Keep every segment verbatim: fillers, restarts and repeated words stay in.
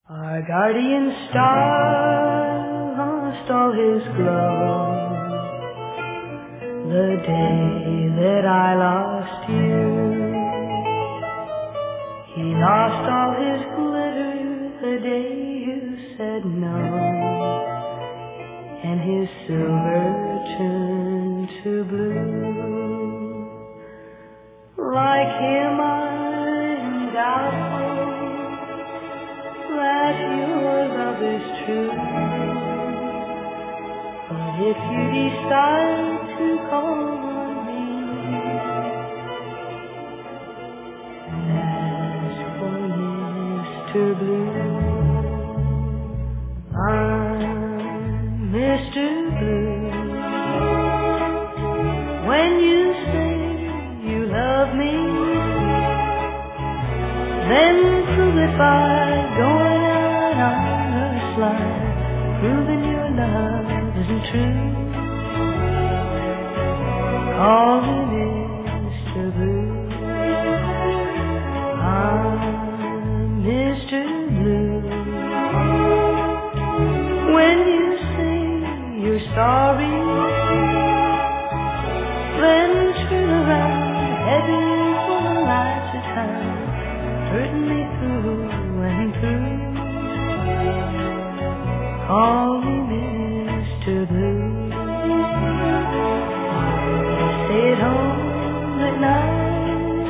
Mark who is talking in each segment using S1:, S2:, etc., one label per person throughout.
S1: Our guardian star lost all his glow the day that I lost you. He lost all his glitter the day you said no, and his silver turned to blue. Like him I'm doubtful that your love is true, but if you decide to call on me and ask for Mister Blue, I'm Mister Blue. When you say you love me, then prove it by going out on a slide, proving your love isn't true. Call me Mister Blue. I'm Mister Blue. When you say you're sorry, then turn around, heading for the lights of town, hurting me through and through. Call me Mister Blue. Stay at home at night,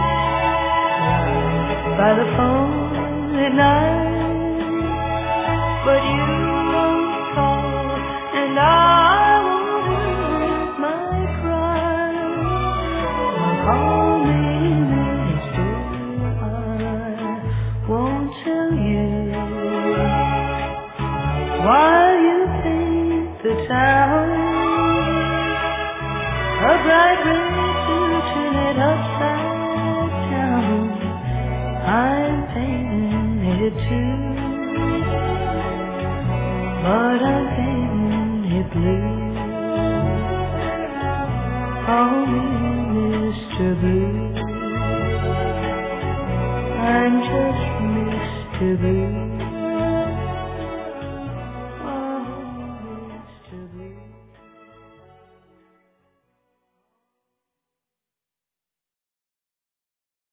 S1: by the phone at night, but you won't call, and I won't hurt my pride. Call me Mister I won't tell you why you paint the town a bright red to turn it upside down. I'm painting it too, but I'm painting it blue. Call me Mister Blue. I'm just Mister Blue.